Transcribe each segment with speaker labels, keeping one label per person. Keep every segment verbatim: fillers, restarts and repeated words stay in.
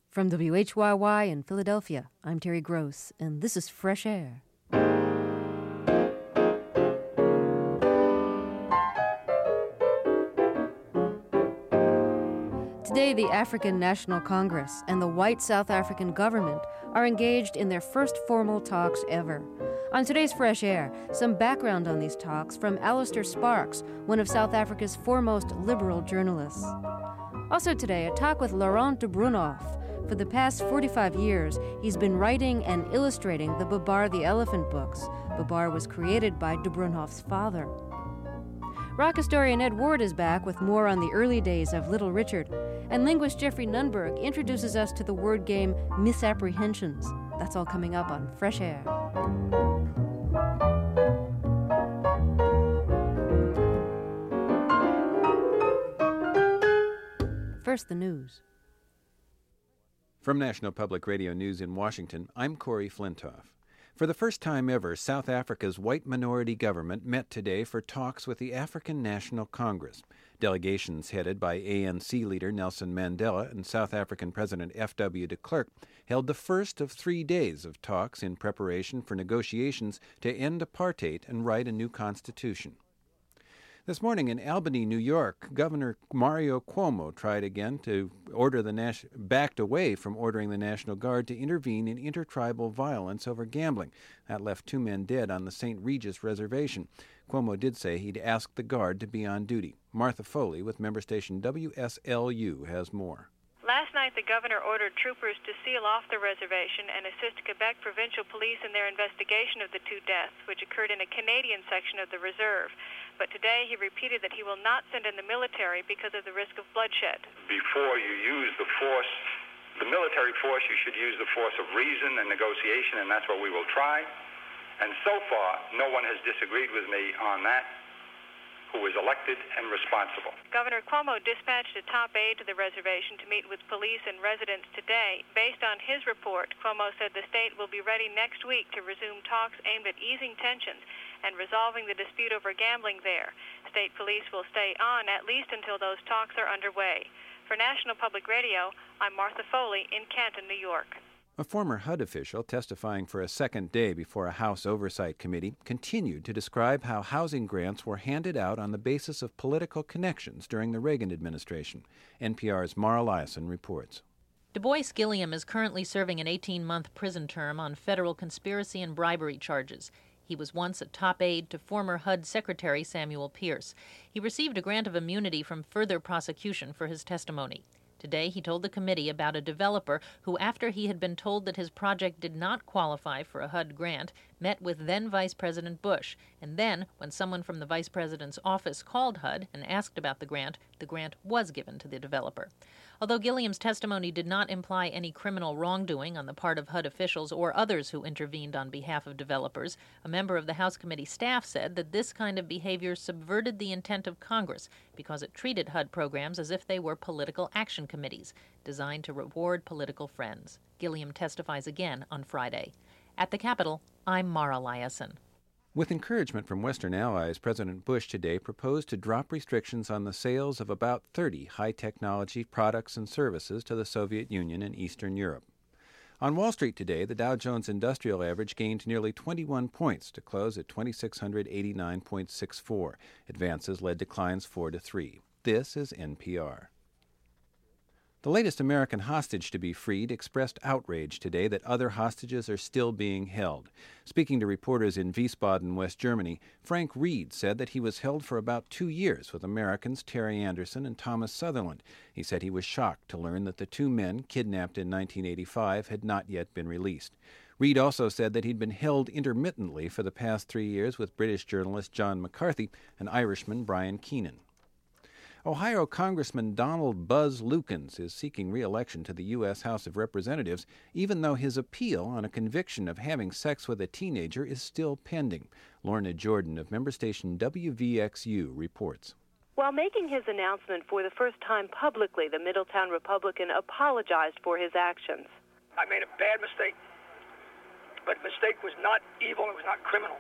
Speaker 1: From W H Y Y in Philadelphia, I'm Terry Gross, and this is Fresh Air. Today, the African National Congress and the white South African government are engaged in their first formal talks ever. On today's Fresh Air, some background on these talks from Alistair Sparks, one of South Africa's foremost liberal journalists. Also today, a talk with Laurent de Brunoff. For the past forty-five years, he's been writing and illustrating the Babar the Elephant books. Babar was created by de Brunoff's father. Rock historian Ed Ward is back with more on the early days of Little Richard. And linguist Jeffrey Nunberg introduces us to the word game Misapprehensions. That's all coming up on Fresh Air. First, the news.
Speaker 2: From National Public Radio News in Washington, I'm Corey Flintoff. For the first time ever, South Africa's white minority government met today for talks with the African National Congress. Delegations headed by A N C leader Nelson Mandela and South African President F W de Klerk held the first of three days of talks in preparation for negotiations to end apartheid and write a new constitution. This morning in Albany, New York, Governor Mario Cuomo tried again to order the nas- backed away from ordering the National Guard to intervene in intertribal violence over gambling. That left two men dead on the Saint Regis Reservation. Cuomo did say he'd ask the Guard to be on duty. Martha Foley with member station W S L U has more.
Speaker 3: Last night, the governor ordered troopers to seal off the reservation and assist Quebec provincial police in their investigation of the two deaths, which occurred in a Canadian section of the reserve. But today, he repeated that he will not send in the military because of the risk of bloodshed.
Speaker 4: Before you use the force, the military force, you should use the force of reason and negotiation, and that's what we will try. And so far, no one has disagreed with me on that, who is elected and responsible.
Speaker 3: Governor Cuomo dispatched a top aide to the reservation to meet with police and residents today. Based on his report, Cuomo said the state will be ready next week to resume talks aimed at easing tensions and resolving the dispute over gambling there. State police will stay on at least until those talks are underway. For National Public Radio, I'm Martha Foley in Canton, New York.
Speaker 2: A former H U D official testifying for a second day before a House Oversight Committee continued to describe how housing grants were handed out on the basis of political connections during the Reagan administration. N P R's Mara Liasson reports.
Speaker 5: Du Bois Gilliam is currently serving an eighteen-month prison term on federal conspiracy and bribery charges. He was once a top aide to former H U D Secretary Samuel Pierce. He received a grant of immunity from further prosecution for his testimony. Today, he told the committee about a developer who, after he had been told that his project did not qualify for a H U D grant, met with then-Vice President Bush. And then, when someone from the Vice President's office called H U D and asked about the grant, the grant was given to the developer. Although Gilliam's testimony did not imply any criminal wrongdoing on the part of H U D officials or others who intervened on behalf of developers, a member of the House committee staff said that this kind of behavior subverted the intent of Congress because it treated H U D programs as if they were political action committees designed to reward political friends. Gilliam testifies again on Friday. At the Capitol, I'm Mara Liasson.
Speaker 2: With encouragement from Western allies, President Bush today proposed to drop restrictions on the sales of about thirty high-technology products and services to the Soviet Union and Eastern Europe. On Wall Street today, the Dow Jones Industrial Average gained nearly twenty-one points to close at two thousand six hundred eighty-nine point six four. Advances led declines four to three. This is N P R. The latest American hostage to be freed expressed outrage today that other hostages are still being held. Speaking to reporters in Wiesbaden, West Germany, Frank Reed said that he was held for about two years with Americans Terry Anderson and Thomas Sutherland. He said he was shocked to learn that the two men kidnapped in nineteen eighty-five had not yet been released. Reed also said that he'd been held intermittently for the past three years with British journalist John McCarthy and Irishman Brian Keenan. Ohio Congressman Donald Buzz Lukens is seeking re-election to the U S House of Representatives, even though his appeal on a conviction of having sex with a teenager is still pending. Lorna Jordan of member station W V X U reports.
Speaker 6: While making his announcement for the first time publicly, the Middletown Republican apologized for his actions.
Speaker 7: I made a bad mistake, but the mistake was not evil, it was not criminal.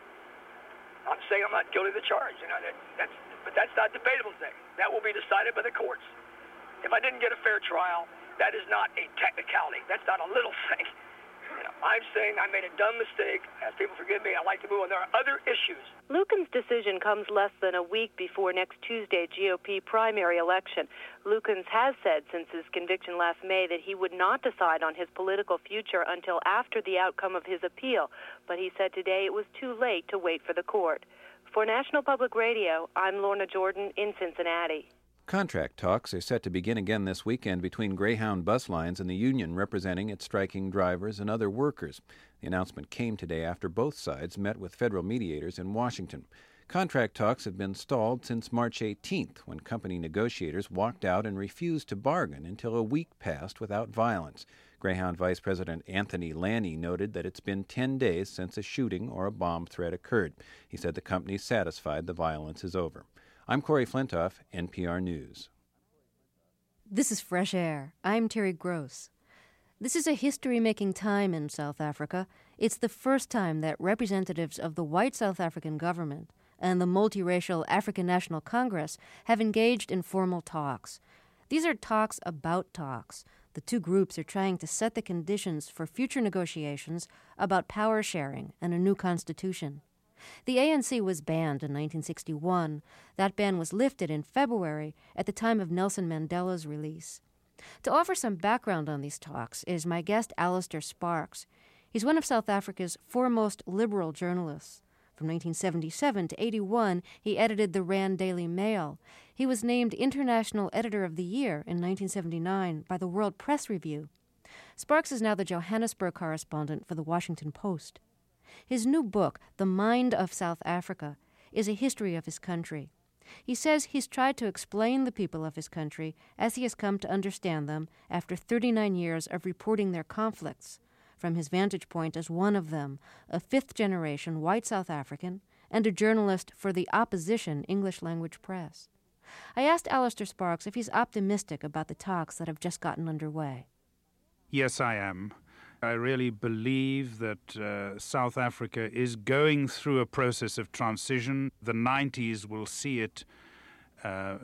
Speaker 7: I'm saying I'm not guilty of the charge, you know, that, that's But that's not debatable today. That will be decided by the courts. If I didn't get a fair trial, That is not a technicality. That's not a little thing. You know, I'm saying I made a dumb mistake. As people forgive me, I like to move on. There are other issues.
Speaker 6: Lucan's decision comes less than a week before next Tuesday's G O P primary election. Lucan's has said since his conviction last May that he would not decide on his political future until after the outcome of his appeal. But he said today it was too late to wait for the court. For National Public Radio, I'm Lorna Jordan in Cincinnati.
Speaker 2: Contract talks are set to begin again this weekend between Greyhound Bus Lines and the union representing its striking drivers and other workers. The announcement came today after both sides met with federal mediators in Washington. Contract talks have been stalled since March eighteenth, when company negotiators walked out and refused to bargain until a week passed without violence. Greyhound Vice President Anthony Lanny noted that it's been ten days since a shooting or a bomb threat occurred. He said the company's satisfied the violence is over. I'm Corey Flintoff, N P R News.
Speaker 1: This is Fresh Air. I'm Terry Gross. This is a history-making time in South Africa. It's the first time that representatives of the white South African government and the multiracial African National Congress have engaged in formal talks. These are talks about talks. The two groups are trying to set the conditions for future negotiations about power sharing and a new constitution. The A N C was banned in nineteen sixty-one. That ban was lifted in February at the time of Nelson Mandela's release. To offer some background on these talks is my guest Alistair Sparks. He's one of South Africa's foremost liberal journalists. From nineteen seventy-seven to eighty-one, he edited the Rand Daily Mail. He was named International Editor of the Year in nineteen seventy-nine by the World Press Review. Sparks is now the Johannesburg correspondent for the Washington Post. His new book, The Mind of South Africa, is a history of his country. He says he's tried to explain the people of his country as he has come to understand them after thirty-nine years of reporting their conflicts, from his vantage point as one of them, a fifth-generation white South African and a journalist for the opposition English-language press. I asked Alistair Sparks if he's optimistic about the talks that have just gotten underway.
Speaker 8: Yes, I am. I really believe that uh, South Africa is going through a process of transition. The nineties will see it uh,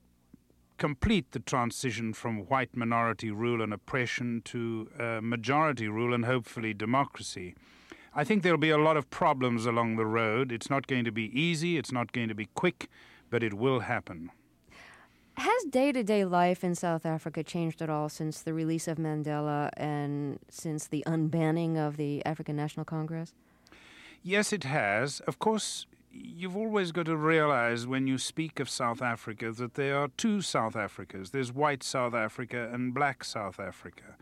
Speaker 8: complete the transition from white minority rule and oppression to uh, majority rule and hopefully democracy. I think there'll be a lot of problems along the road. It's not going to be easy, it's not going to be quick, but it will happen.
Speaker 1: Has day-to-day life in South Africa changed at all since the release of Mandela and since the unbanning of the African National Congress?
Speaker 8: Yes, it has. Of course, you've always got to realize when you speak of South Africa that there are two South Africas. There's white South Africa and black South Africa.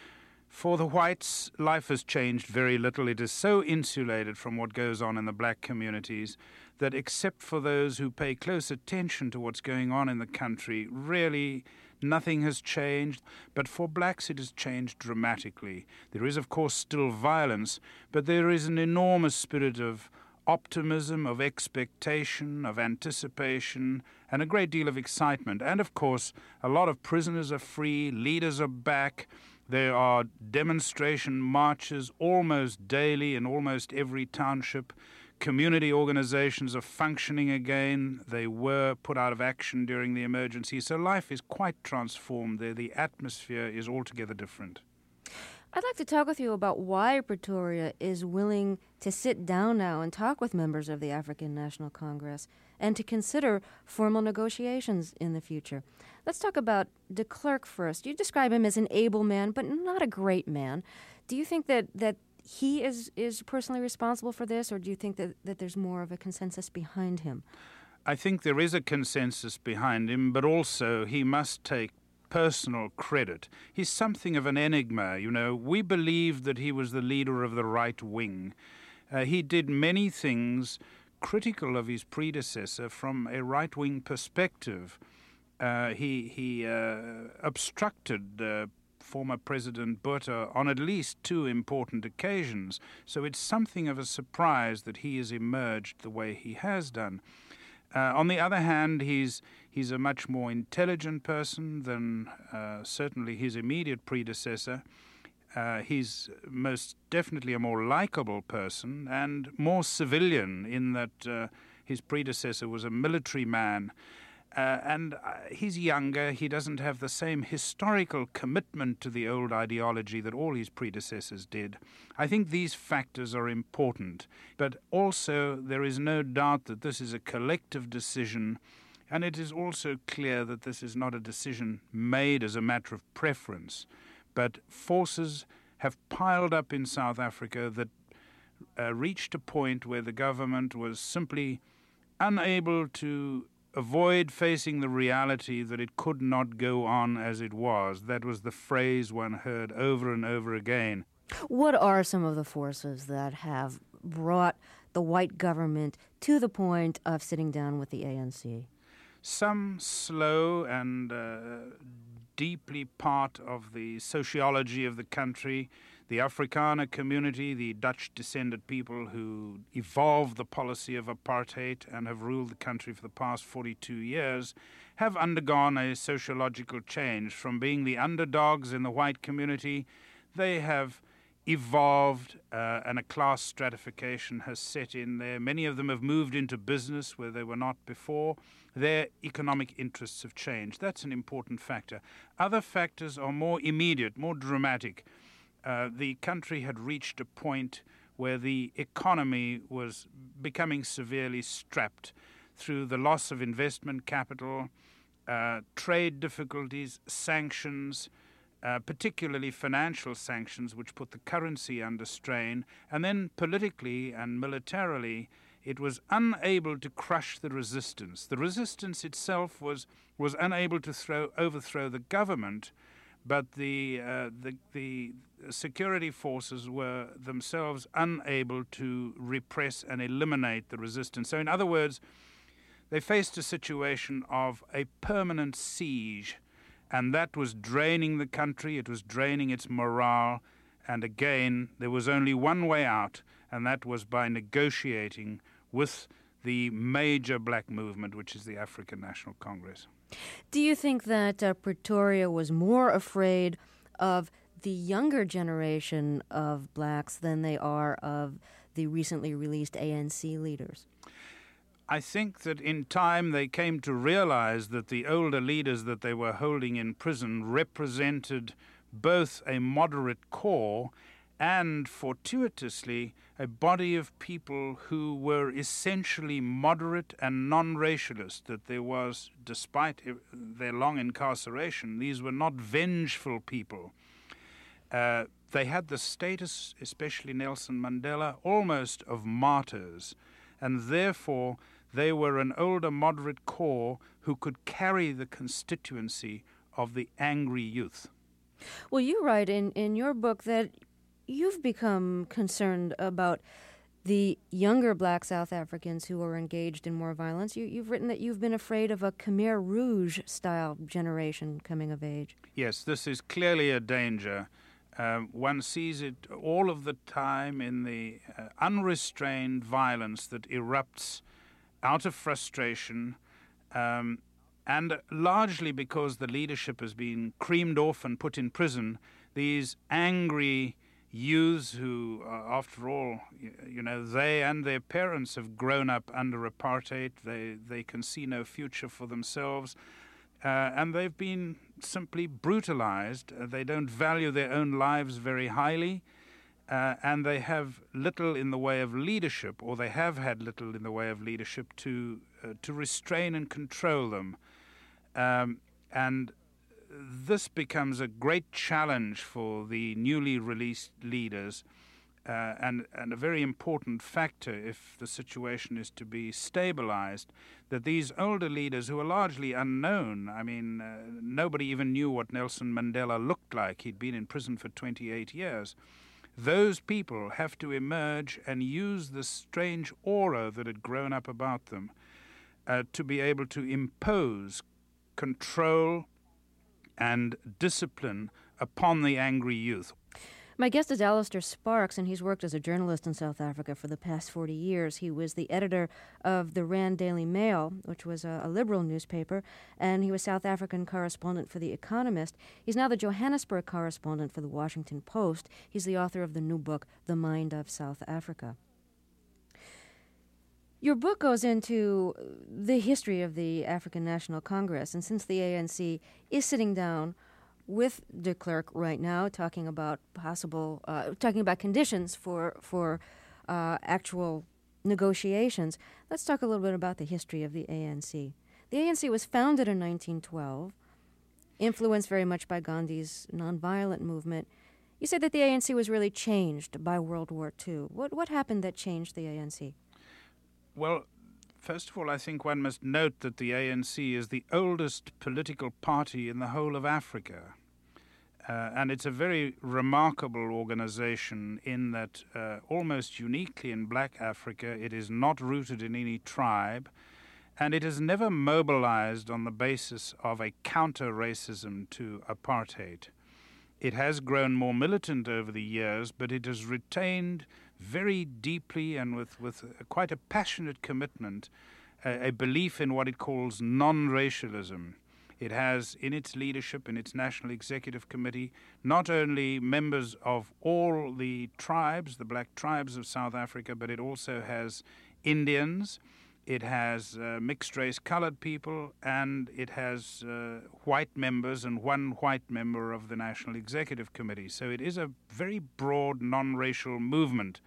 Speaker 8: For the whites, life has changed very little. It is so insulated from what goes on in the black communities that except for those who pay close attention to what's going on in the country, really nothing has changed. But for blacks it has changed dramatically. There is, of course, still violence, but there is an enormous spirit of optimism, of expectation, of anticipation, and a great deal of excitement. And, of course, a lot of prisoners are free, leaders are back. There are demonstration marches almost daily in almost every township. Community organizations are functioning again. They were put out of action during the emergency. So life is quite transformed there. The atmosphere is altogether different.
Speaker 1: I'd like to talk with you about why Pretoria is willing to sit down now and talk with members of the African National Congress and to consider formal negotiations in the future. Let's talk about de Klerk first. You describe him as an able man, but not a great man. Do you think that, that he is, is personally responsible for this, or do you think that, that there's more of a consensus behind him?
Speaker 8: I think there is a consensus behind him, but also he must take personal credit. He's something of an enigma, you know. We believe that he was the leader of the right wing. Uh, he did many things critical of his predecessor from a right-wing perspective. Uh, he he uh, obstructed uh, former President Botha on at least two important occasions. So it's something of a surprise that he has emerged the way he has done. Uh, on the other hand, he's he's a much more intelligent person than uh, certainly his immediate predecessor. Uh, he's most definitely a more likable person and more civilian in that uh, his predecessor was a military man. Uh, and uh, he's younger. He doesn't have the same historical commitment to the old ideology that all his predecessors did. I think these factors are important. But also, there is no doubt that this is a collective decision, and it is also clear that this is not a decision made as a matter of preference, but forces have piled up in South Africa that uh, reached a point where the government was simply unable to avoid facing the reality that it could not go on as it was. That was the phrase one heard over and over again.
Speaker 1: What are some of the forces that have brought the white government to the point of sitting down with the A N C?
Speaker 8: Some slow and uh, deeply part of the sociology of the country. The Afrikaner community, the Dutch-descended people who evolved the policy of apartheid and have ruled the country for the past forty-two years, have undergone a sociological change. From being the underdogs in the white community, they have evolved uh, and a class stratification has set in there. Many of them have moved into business where they were not before. Their economic interests have changed. That's an important factor. Other factors are more immediate, more dramatic. Uh, the country had reached a point where the economy was becoming severely strapped through the loss of investment capital, uh, trade difficulties, sanctions, uh, particularly financial sanctions, which put the currency under strain, and then politically and militarily, it was unable to crush the resistance. The resistance itself was, was unable to throw, overthrow the government, but the, uh, the the security forces were themselves unable to repress and eliminate the resistance. So in other words, they faced a situation of a permanent siege, and that was draining the country, it was draining its morale, and again, there was only one way out, and that was by negotiating with the major black movement, which is the African National Congress.
Speaker 1: Do you think that uh, Pretoria was more afraid of the younger generation of blacks than they are of the recently released A N C leaders?
Speaker 8: I think that in time they came to realize that the older leaders that they were holding in prison represented both a moderate core and, fortuitously, a body of people who were essentially moderate and non-racialist, that there was, despite their long incarceration, these were not vengeful people. Uh, they had the status, especially Nelson Mandela, almost of martyrs, and therefore they were an older moderate core who could carry the constituency of the angry youth.
Speaker 1: Well, you write in, in your book that you've become concerned about the younger black South Africans who are engaged in more violence. You, you've written that you've been afraid of a Khmer Rouge-style generation coming of age.
Speaker 8: Yes, this is clearly a danger. Uh, one sees it all of the time in the uh, unrestrained violence that erupts out of frustration, um, and largely because the leadership has been creamed off and put in prison. These angry youths who, uh, after all, you, you know, they and their parents have grown up under apartheid. They, they can see no future for themselves. Uh, and they've been simply brutalized. Uh, they don't value their own lives very highly, uh, and they have little in the way of leadership, or they have had little in the way of leadership to uh, to restrain and control them. Um, and this becomes a great challenge for the newly released leaders, uh, and, and a very important factor if the situation is to be stabilized, that these older leaders who are largely unknown, I mean, uh, nobody even knew what Nelson Mandela looked like. He'd been in prison for twenty-eight years. Those people have to emerge and use the strange aura that had grown up about them uh, to be able to impose control and discipline upon the angry youth.
Speaker 1: My guest is Alistair Sparks, and he's worked as a journalist in South Africa for the past forty years. He was the editor of the Rand Daily Mail, which was a, a liberal newspaper, and he was South African correspondent for The Economist. He's now the Johannesburg correspondent for The Washington Post. He's the author of the new book, The Mind of South Africa. Your book goes into the history of the African National Congress, and since the A N C is sitting down with de Klerk right now, talking about possible, uh, talking about conditions for for uh, actual negotiations, let's talk a little bit about the history of the A N C. The A N C was founded in nineteen twelve, influenced very much by Gandhi's nonviolent movement. You said that the A N C was really changed by World War Two. What what happened that changed the A N C?
Speaker 8: Well, first of all, I think one must note that the A N C is the oldest political party in the whole of Africa. Uh, and it's a very remarkable organization in that uh, almost uniquely in black Africa, it is not rooted in any tribe, and it has never mobilized on the basis of a counter-racism to apartheid. It has grown more militant over the years, but it has retained very deeply and with, with quite a passionate commitment a, a belief in what it calls non-racialism. It has in its leadership, in its National Executive Committee, not only members of all the tribes, the black tribes of South Africa, but it also has Indians, it has uh, mixed-race colored people, and it has uh, white members and one white member of the National Executive Committee. So it is a very broad non-racial movement.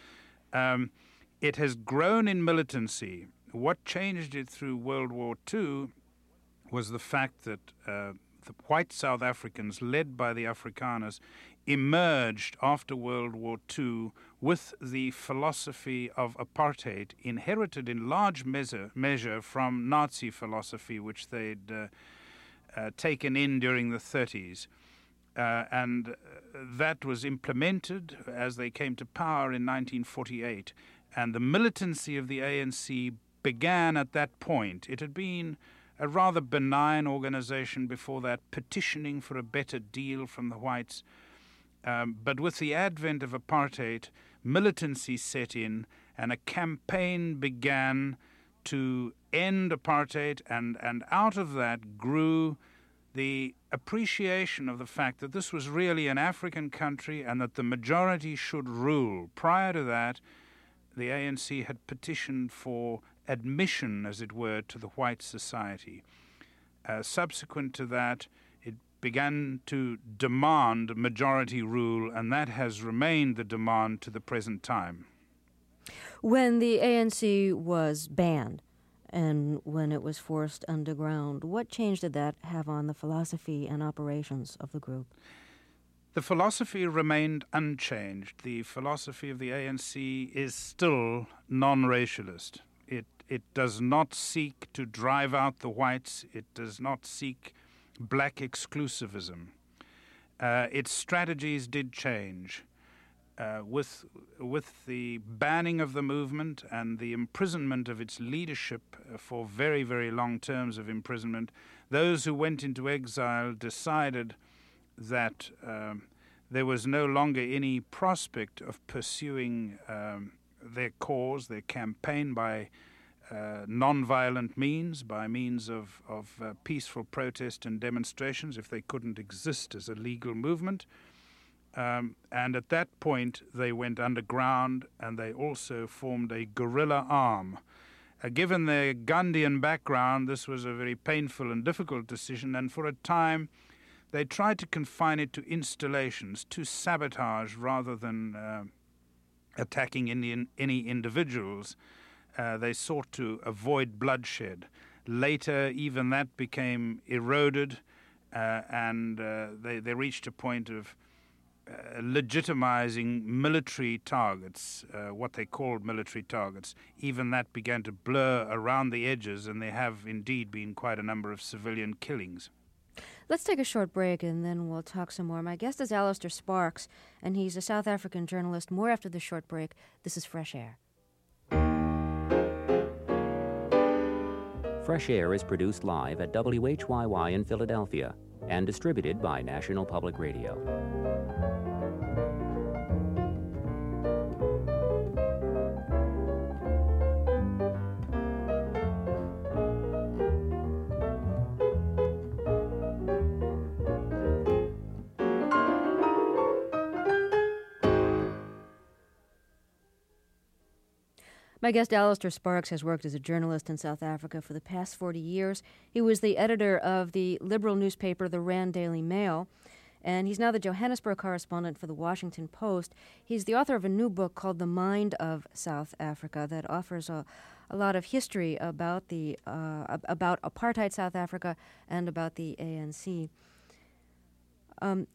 Speaker 8: Um, it has grown in militancy. What changed it through World War Two was the fact that uh, the white South Africans, led by the Afrikaners, emerged after World War Two with the philosophy of apartheid, inherited in large measure, measure from Nazi philosophy, which they'd uh, uh, taken in during the thirties. Uh, and uh, that was implemented as they came to power in nineteen forty-eight. And the militancy of the A N C began at that point. It had been a rather benign organization before that, petitioning for a better deal from the whites. Um, but with the advent of apartheid, militancy set in, and a campaign began to end apartheid, and, and out of that grew the appreciation of the fact that this was really an African country and that the majority should rule. Prior to that, the A N C had petitioned for admission, as it were, to the white society. Uh, subsequent to that, it began to demand majority rule, and that has remained the demand to the present time.
Speaker 1: When the A N C was banned and when it was forced underground, what change did that have on the philosophy and operations of the group?
Speaker 8: The philosophy remained unchanged. The philosophy of the A N C is still non-racialist. It It does not seek to drive out the whites. It does not seek black exclusivism. Uh, its strategies did change. Uh, with, with the banning of the movement and the imprisonment of its leadership uh, for very, very long terms of imprisonment, those who went into exile decided that um, there was no longer any prospect of pursuing um, their cause, their campaign by Uh, non-violent means, by means of, of uh, peaceful protest and demonstrations, if they couldn't exist as a legal movement. Um, and at that point, they went underground, and they also formed a guerrilla arm. Uh, given their Gandhian background, this was a very painful and difficult decision, and for a time, they tried to confine it to installations, to sabotage rather than uh, attacking any, any individuals. Uh, they sought to avoid bloodshed. Later, even that became eroded, uh, and uh, they, they reached a point of uh, legitimizing military targets, uh, what they called military targets. Even that began to blur around the edges, and there have indeed been quite a number of civilian killings.
Speaker 1: Let's take a short break, and then we'll talk some more. My guest is Alistair Sparks, and he's a South African journalist. More after the short break. This is Fresh Air.
Speaker 9: Fresh Air is produced live at W H Y Y in Philadelphia and distributed by National Public Radio.
Speaker 1: My guest, Alistair Sparks, has worked as a journalist in South Africa for the past forty years. He was the editor of the liberal newspaper, the Rand Daily Mail, and he's now the Johannesburg correspondent for the Washington Post. He's the author of a new book called The Mind of South Africa that offers a, a lot of history about the uh, about apartheid South Africa and about the A N C. Um,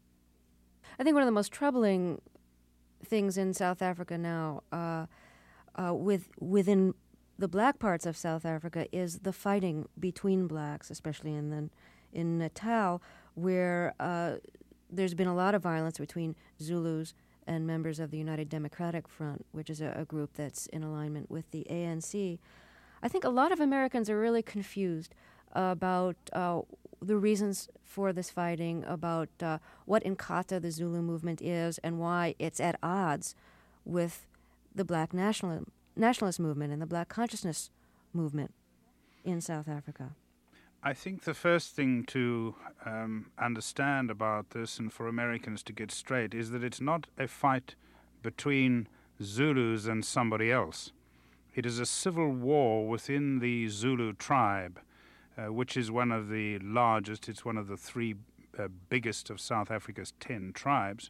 Speaker 1: I think one of the most troubling things in South Africa now, uh, uh, with within the black parts of South Africa, is the fighting between blacks, especially in the, in Natal, where uh, there's been a lot of violence between Zulus and members of the United Democratic Front, which is a, a group that's in alignment with the A N C. I think a lot of Americans are really confused about uh, the reasons for this fighting, about uh, what Inkatha, the Zulu movement, is, and why it's at odds with the black national, nationalist movement and the black consciousness movement in South Africa.
Speaker 8: I think the first thing to um, understand about this, and for Americans to get straight, is that it's not a fight between Zulus and somebody else. It is a civil war within the Zulu tribe, uh, which is one of the largest. It's one of the three uh, biggest of South Africa's ten tribes.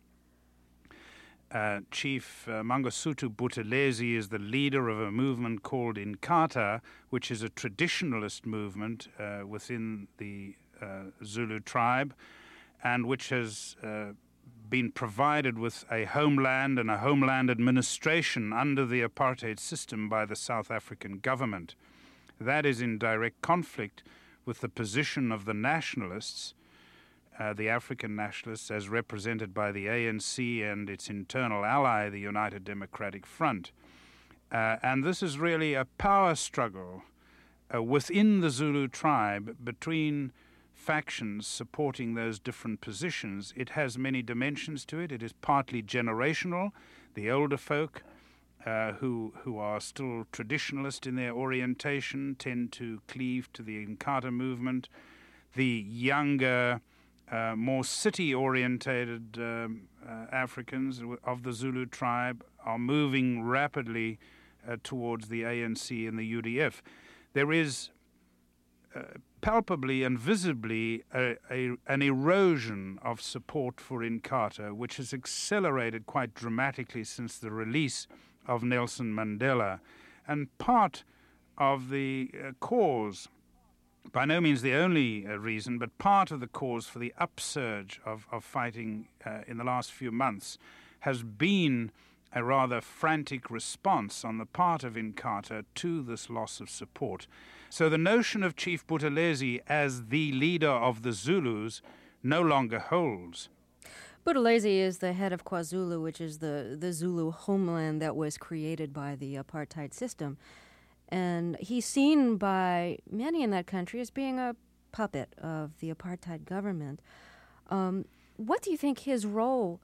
Speaker 8: Uh, Chief uh, Mangosuthu Buthelezi is the leader of a movement called Inkatha, which is a traditionalist movement uh, within the uh, Zulu tribe, and which has uh, been provided with a homeland and a homeland administration under the apartheid system by the South African government. That is in direct conflict with the position of the nationalists, Uh, the African nationalists, as represented by the A N C and its internal ally, the United Democratic Front. Uh, and this is really a power struggle uh, within the Zulu tribe between factions supporting those different positions. It has many dimensions to it. It is partly generational. The older folk uh, who, who are still traditionalist in their orientation tend to cleave to the Inkatha movement. The younger Uh, more city-orientated um, uh, Africans of the Zulu tribe are moving rapidly uh, towards the A N C and the U D F. There is uh, palpably and visibly a, a, an erosion of support for Inkatha, which has accelerated quite dramatically since the release of Nelson Mandela. And part of the uh, cause, by no means the only uh, reason, but part of the cause for the upsurge of, of fighting uh, in the last few months has been a rather frantic response on the part of Inkatha to this loss of support. So the notion of Chief Buthelezi as the leader of the Zulus no longer holds.
Speaker 1: Buthelezi is the head of KwaZulu, which is the, the Zulu homeland that was created by the apartheid system. And he's seen by many in that country as being a puppet of the apartheid government. Um, what do you think his role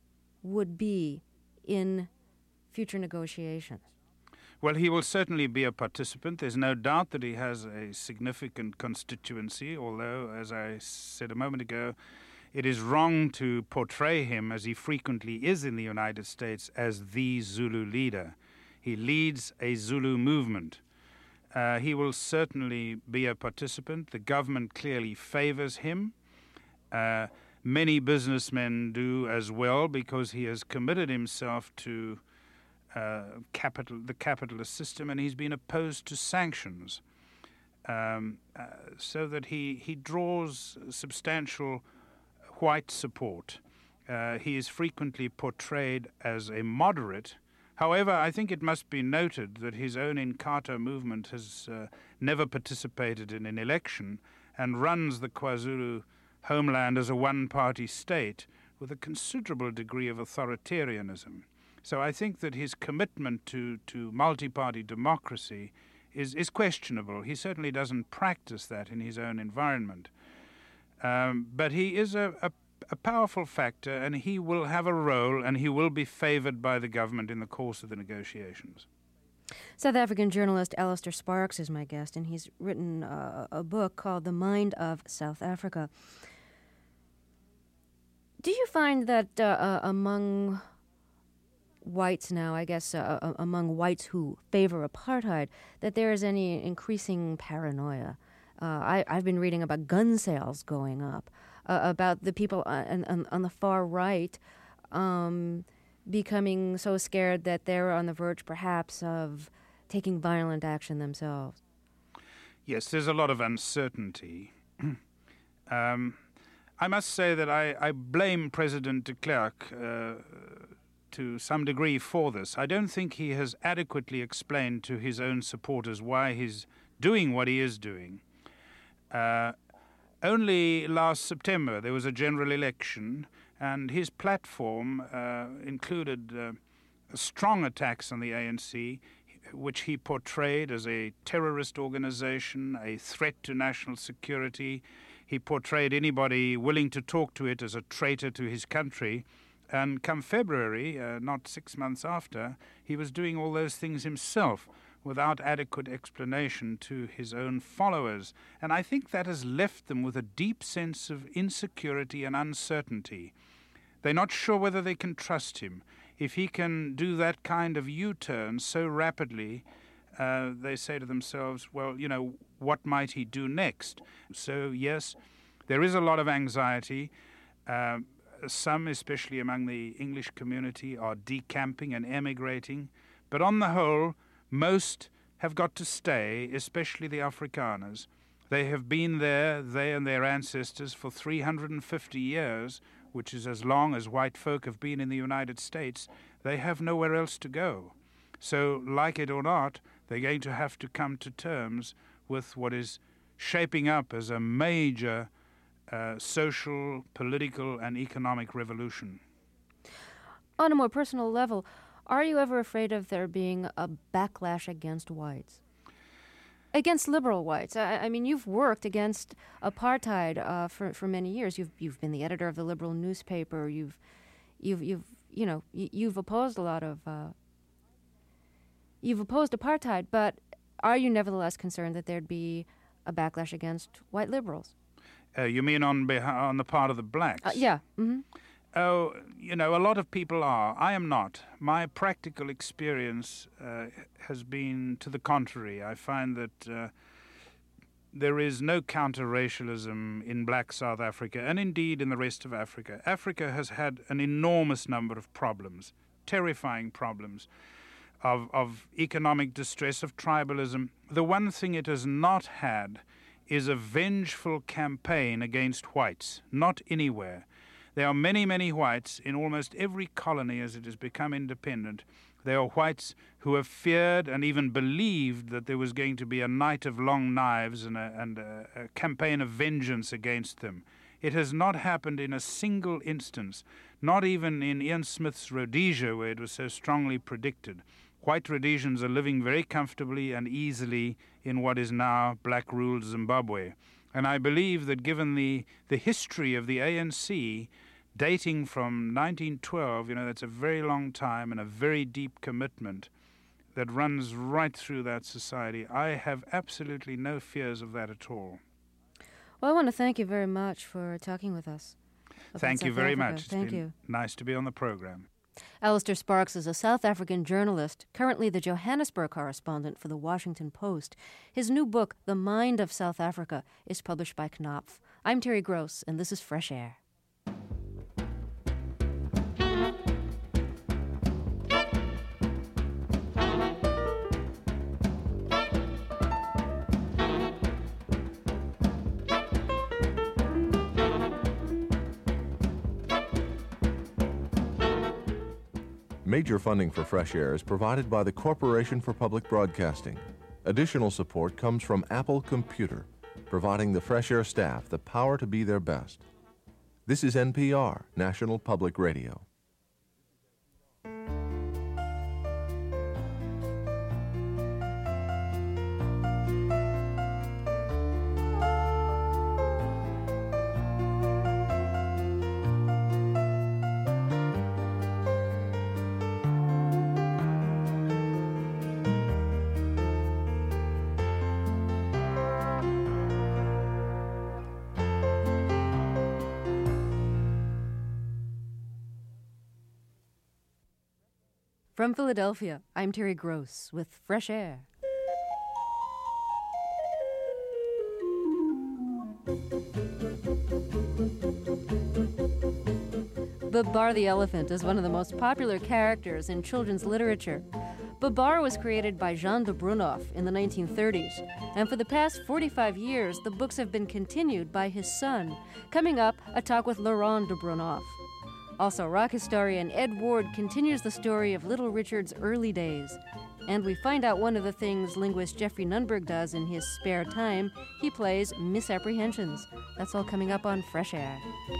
Speaker 1: would be in future negotiations?
Speaker 8: Well, he will certainly be a participant. There's no doubt that he has a significant constituency, although, as I said a moment ago, it is wrong to portray him, as he frequently is in the United States, as the Zulu leader. He leads a Zulu movement. Uh, he will certainly be a participant. The government clearly favors him. Uh, many businessmen do as well, because he has committed himself to uh, capital, the capitalist system, and he's been opposed to sanctions. Um, uh, so that he, he draws substantial white support. Uh, he is frequently portrayed as a moderate. However, I think it must be noted that his own Inkatha movement has uh, never participated in an election and runs the KwaZulu homeland as a one-party state with a considerable degree of authoritarianism. So I think that his commitment to, to multi-party democracy is, is questionable. He certainly doesn't practice that in his own environment. Um, but he is a, a a powerful factor, and he will have a role, and he will be favored by the government in the course of the negotiations.
Speaker 1: South African journalist Alistair Sparks is my guest, and he's written uh, a book called The Mind of South Africa. Do you find that uh, uh, among whites now, I guess, uh, among whites who favor apartheid, that there is any increasing paranoia. Uh, I, I've been reading about gun sales going up, uh, about the people on, on, on the far right um, becoming so scared that they're on the verge, perhaps, of taking violent action themselves.
Speaker 8: Yes, there's a lot of uncertainty. um, I must say that I, I blame President de Klerk uh, to some degree for this. I don't think he has adequately explained to his own supporters why he's doing what he is doing. Uh, only last September there was a general election, and his platform uh, included uh, strong attacks on the A N C, which he portrayed as a terrorist organization, a threat to national security. He portrayed anybody willing to talk to it as a traitor to his country. And come February, uh, not six months after, he was doing all those things himself without adequate explanation to his own followers. And I think that has left them with a deep sense of insecurity and uncertainty. They're not sure whether they can trust him. If he can do that kind of U-turn so rapidly, uh, they say to themselves, well, you know, what might he do next? So, yes, there is a lot of anxiety. Uh, some, especially among the English community, are decamping and emigrating. But on the whole, most have got to stay, especially the Afrikaners. They have been there, they and their ancestors, for three hundred fifty years, which is as long as white folk have been in the United States. They have nowhere else to go. So, like it or not, they're going to have to come to terms with what is shaping up as a major uh, social, political, and economic revolution.
Speaker 1: On a more personal level, are you ever afraid of there being a backlash against whites? Against liberal whites. I, I mean, you've worked against apartheid uh, for for many years. You've you've been the editor of the liberal newspaper. You've you've you've you know you've opposed a lot of uh, you've opposed apartheid. But are you nevertheless concerned that there'd be a backlash against white liberals?
Speaker 8: Uh, you mean on beha- on the part of the blacks?
Speaker 1: Uh, yeah. Mm-hmm.
Speaker 8: Oh, you know, a lot of people are. I am not. My practical experience uh, has been to the contrary. I find that uh, there is no counter-racialism in black South Africa, and indeed in the rest of Africa. Africa has had an enormous number of problems, terrifying problems, of, of economic distress, of tribalism. The one thing it has not had is a vengeful campaign against whites, not anywhere. There are many, many whites in almost every colony as it has become independent. There are whites who have feared and even believed that there was going to be a night of long knives and a, and a, a campaign of vengeance against them. It has not happened in a single instance, not even in Ian Smith's Rhodesia, where it was so strongly predicted. White Rhodesians are living very comfortably and easily in what is now black-ruled Zimbabwe. And I believe that given the, the history of the A N C, dating from nineteen twelve, you know, that's a very long time and a very deep commitment that runs right through that society. I have absolutely no fears of that at all.
Speaker 1: Well, I want to thank you very much for talking with us.
Speaker 8: Thank you very
Speaker 1: Africa.
Speaker 8: much. It's
Speaker 1: Thank
Speaker 8: been
Speaker 1: you.
Speaker 8: nice to be on the program.
Speaker 1: Alistair Sparks is a South African journalist, currently the Johannesburg correspondent for the Washington Post. His new book, The Mind of South Africa, is published by Knopf. I'm Terry Gross, and this is Fresh Air.
Speaker 10: Major funding for Fresh Air is provided by the Corporation for Public Broadcasting. Additional support comes from Apple Computer, providing the Fresh Air staff the power to be their best. This is N P R, National Public Radio.
Speaker 1: From Philadelphia, I'm Terry Gross with Fresh Air. Babar the elephant is one of the most popular characters in children's literature. Babar was created by Jean de Brunoff in the nineteen thirties, and for the past forty-five years, the books have been continued by his son. Coming up, a talk with Laurent de Brunoff. Also, rock historian Ed Ward continues the story of Little Richard's early days. And we find out one of the things linguist Jeffrey Nunberg does in his spare time. He plays misapprehensions. That's all coming up on Fresh Air.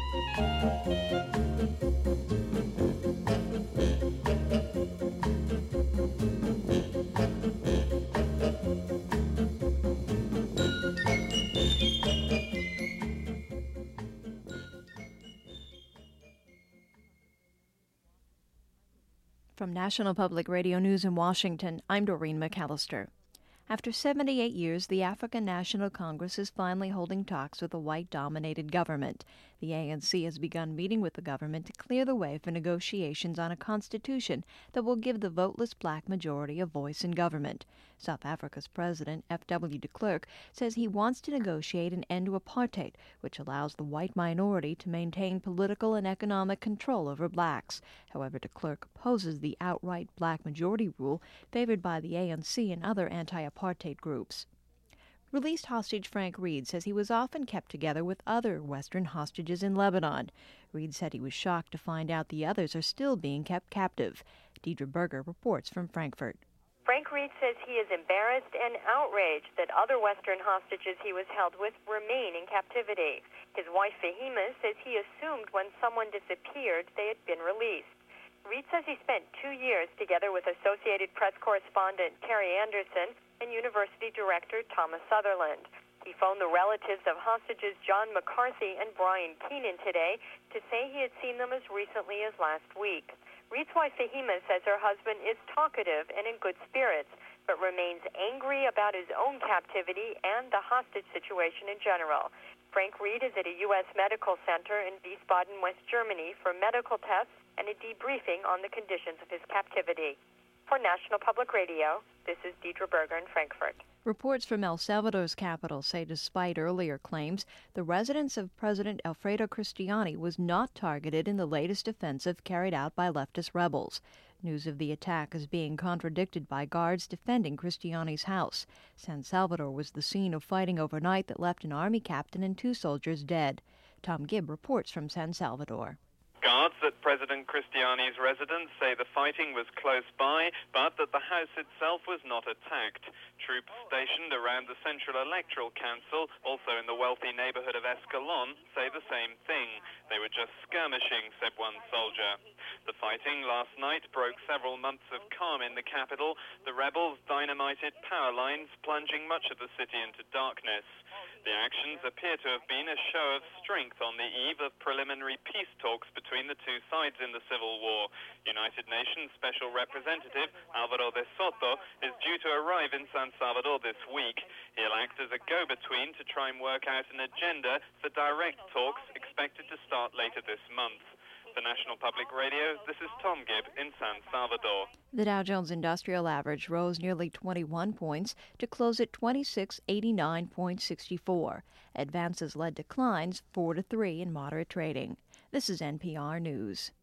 Speaker 11: From National Public Radio News in Washington, I'm Doreen McAllister. After seventy-eight years, the African National Congress is finally holding talks with a white-dominated government. The A N C has begun meeting with the government to clear the way for negotiations on a constitution that will give the voteless black majority a voice in government. South Africa's president, F W de Klerk, says he wants to negotiate an end to apartheid, which allows the white minority to maintain political and economic control over blacks. However, de Klerk opposes the outright black majority rule favored by the A N C and other anti-apartheid groups. Released hostage Frank Reed says he was often kept together with other Western hostages in Lebanon. Reed said he was shocked to find out the others are still being kept captive. Deidre Berger reports from Frankfurt.
Speaker 12: Frank Reed says he is embarrassed and outraged that other Western hostages he was held with remain in captivity. His wife, Fahima, says he assumed when someone disappeared they had been released. Reed says he spent two years together with Associated Press correspondent Terry Anderson and University Director Thomas Sutherland. He phoned the relatives of hostages John McCarthy and Brian Keenan today to say he had seen them as recently as last week. Reed's wife Fahima says her husband is talkative and in good spirits, but remains angry about his own captivity and the hostage situation in general. Frank Reed is at a U S medical center in Wiesbaden, West Germany, for medical tests and a debriefing on the conditions of his captivity. For National Public Radio, this is Deidre Berger in Frankfurt.
Speaker 11: Reports from El Salvador's capital say despite earlier claims, the residence of President Alfredo Cristiani was not targeted in the latest offensive carried out by leftist rebels. News of the attack is being contradicted by guards defending Cristiani's house. San Salvador was the scene of fighting overnight that left an army captain and two soldiers dead. Tom Gibb reports from San Salvador.
Speaker 13: Guards at President Cristiani's residence say the fighting was close by, but that the house itself was not attacked. Troops stationed around the Central Electoral Council, also in the wealthy neighborhood of Escalon, say the same thing. They were just skirmishing, said one soldier. The fighting last night broke several months of calm in the capital. The rebels dynamited power lines, plunging much of the city into darkness. The actions appear to have been a show of strength on the eve of preliminary peace talks between the two sides in the civil war. United Nations Special Representative Alvaro de Soto is due to arrive in San Salvador this week. He'll act as a go-between to try and work out an agenda for direct talks expected to start later this month. For National Public Radio, this is Tom Gibb in San Salvador.
Speaker 11: The Dow Jones Industrial Average rose nearly twenty-one points to close at twenty-six eighty-nine point six four. Advances led declines four to three in moderate trading. This is N P R News.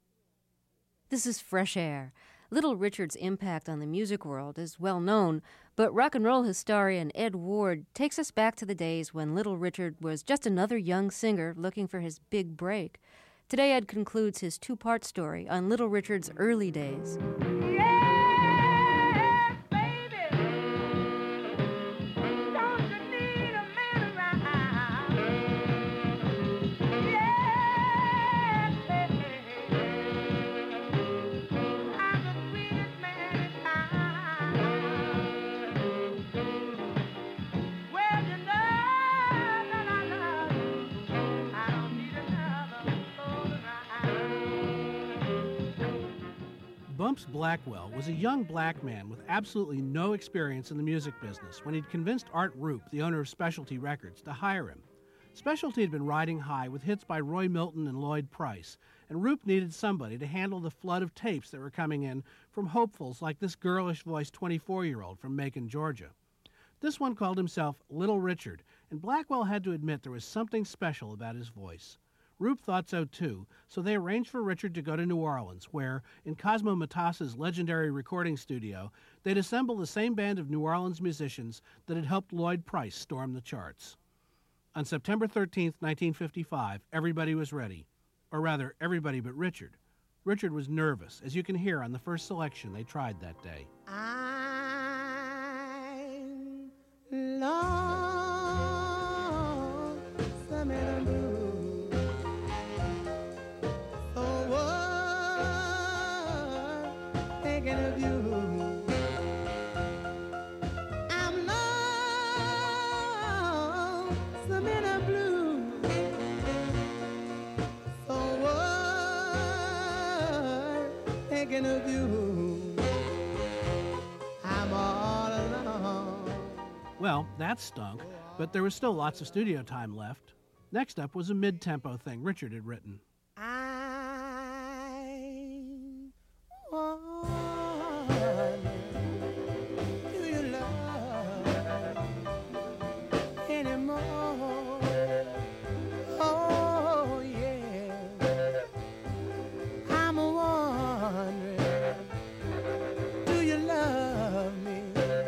Speaker 1: This is Fresh Air. Little Richard's impact on the music world is well known, but rock and roll historian Ed Ward takes us back to the days when Little Richard was just another young singer looking for his big break. Today, Ed concludes his two-part story on Little Richard's early days.
Speaker 14: Bumps Blackwell was a young black man with absolutely no experience in the music business when he'd convinced Art Roop, the owner of Specialty Records, to hire him. Specialty had been riding high with hits by Roy Milton and Lloyd Price, and Roop needed somebody to handle the flood of tapes that were coming in from hopefuls like this girlish-voiced twenty-four-year-old from Macon, Georgia. This one called himself Little Richard, and Blackwell had to admit there was something special about his voice. Roop thought so too, so they arranged for Richard to go to New Orleans, where, in Cosmo Matas's legendary recording studio, they'd assemble the same band of New Orleans musicians that had helped Lloyd Price storm the charts. On September thirteenth, nineteen fifty-five, everybody was ready. Or rather, everybody but Richard. Richard was nervous, as you can hear on the first selection they tried that day.
Speaker 15: I'm lonesome and blue. So what thinking of you? I'm lonesome and blue. So what thinking of you? I'm all alone.
Speaker 14: Well, that stunk, but there was still lots of studio time left. Next up was a mid-tempo thing Richard had written.
Speaker 15: I wonder, do you love anymore? Oh, yeah. I'm wondering, do you love me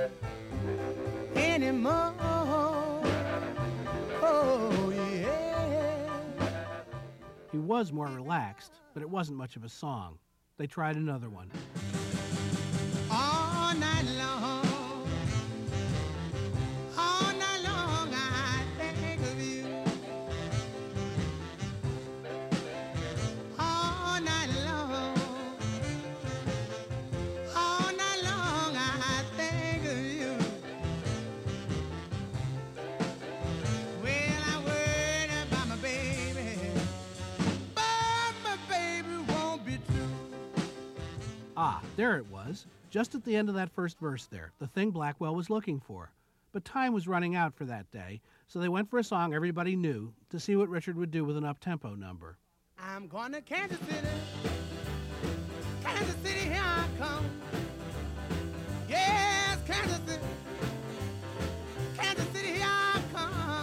Speaker 15: anymore? Oh, yeah.
Speaker 14: He was more relaxed, but it wasn't much of a song. They tried another one.
Speaker 15: All night long, all night long I think of you. All night long, all night long I think of you. Well, I worried about my baby, but my baby won't be true.
Speaker 14: Ah, there it was, just at the end of that first verse there, the thing Blackwell was looking for. But time was running out for that day, so they went for a song everybody knew to see what Richard would do with an up-tempo number.
Speaker 15: I'm going to Kansas City. Kansas City, here I come. Yes, Kansas City. Kansas City, here I come.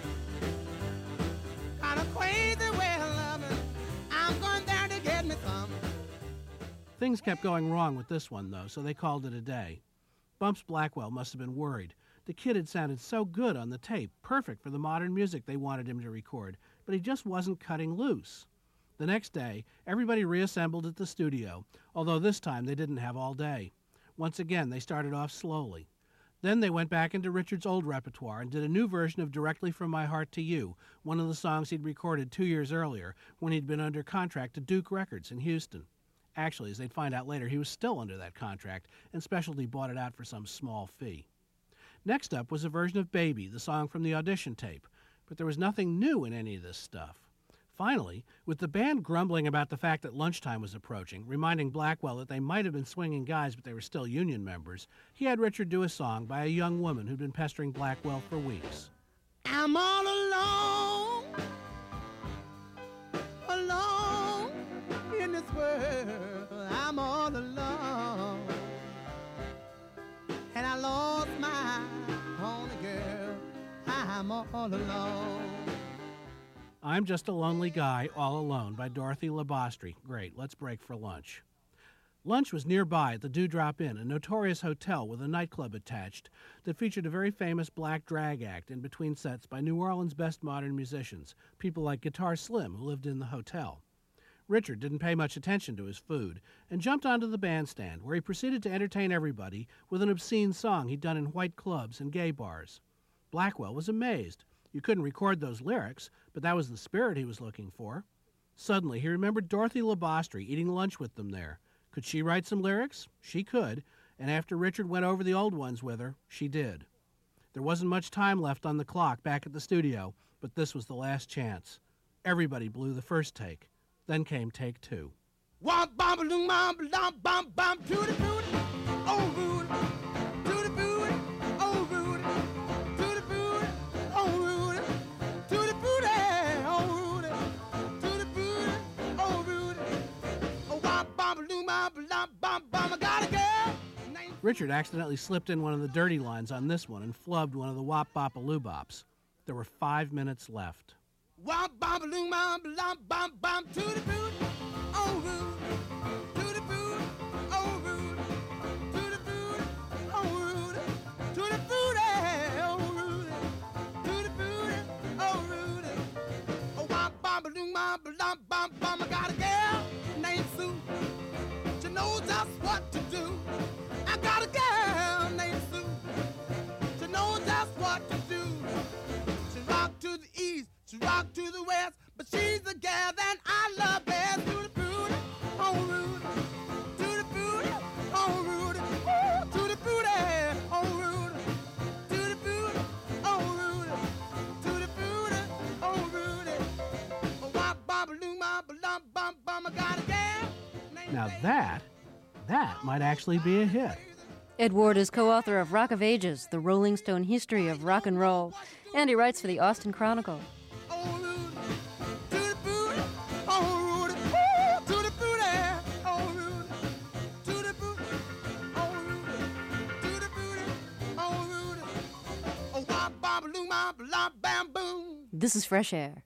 Speaker 15: Got a crazy way of loving. I'm going there to get me some.
Speaker 14: Things kept going wrong with this one, though, so they called it a day. Bumps Blackwell must have been worried. The kid had sounded so good on the tape, perfect for the modern music they wanted him to record, but he just wasn't cutting loose. The next day, everybody reassembled at the studio, although this time they didn't have all day. Once again, they started off slowly. Then they went back into Richard's old repertoire and did a new version of Directly From My Heart to You, one of the songs he'd recorded two years earlier when he'd been under contract to Duke Records in Houston. Actually, as they'd find out later, he was still under that contract, and Specialty bought it out for some small fee. Next up was a version of Baby, the song from the audition tape, but there was nothing new in any of this stuff. Finally, with the band grumbling about the fact that lunchtime was approaching, reminding Blackwell that they might have been swinging guys but they were still union members, he had Richard do a song by a young woman who'd been pestering Blackwell for weeks.
Speaker 15: I'm all alone, alone in this world. I'm all alone, and I lost my only girl. I'm all alone.
Speaker 14: I'm Just a Lonely Guy, All Alone by Dorothy Labastri. Great, let's break for lunch. Lunch was nearby at the Dewdrop Inn, a notorious hotel with a nightclub attached that featured a very famous black drag act in between sets by New Orleans' best modern musicians, people like Guitar Slim, who lived in the hotel. Richard didn't pay much attention to his food and jumped onto the bandstand, where he proceeded to entertain everybody with an obscene song he'd done in white clubs and gay bars. Blackwell was amazed. You couldn't record those lyrics, but that was the spirit he was looking for. Suddenly, he remembered Dorothy Labastri eating lunch with them there. Could she write some lyrics? She could, and after Richard went over the old ones with her, she did. There wasn't much time left on the clock back at the studio, but this was the last chance. Everybody blew the first take. Then came take two.
Speaker 15: Womp bum balloon bum bum bum bum tutti frutti, oh Rudy, tutti frutti, oh Rudy, tutti frutti, oh Rudy, tutti frutti, oh Rudy, tutti frutti, oh Rudy.
Speaker 14: Richard accidentally slipped in one of the dirty lines on this one and flubbed one of the wop bop a loo bops. There were five minutes left.
Speaker 15: Wop bop a loo bop bop bop to the boot, oh rude, to the boot, oh rude, to the boot, oh rude, to the boot, oh rude, to the boot, oh rude. Oh wop bop a loo bop bop bop bop. I got a girl named Sue. She knows just what to do. I got a girl named Sue. She knows just what to do. She rock to the east, she rock to the west, but she's the girl that I love best. To the booty, oh Rudy, to the booty, oh Rudy, ooh, to the booty, oh Rudy, to the booty, oh Rudy, to the booty, oh Rudy. Oh, wop, bop, loom, bop, lump, bum, bum, I got a girl.
Speaker 14: Now that, that might actually be a hit.
Speaker 1: Ed Ward is co-author of Rock of Ages, the Rolling Stone history of rock and roll, and he writes for the Austin Chronicle. This is Fresh Air.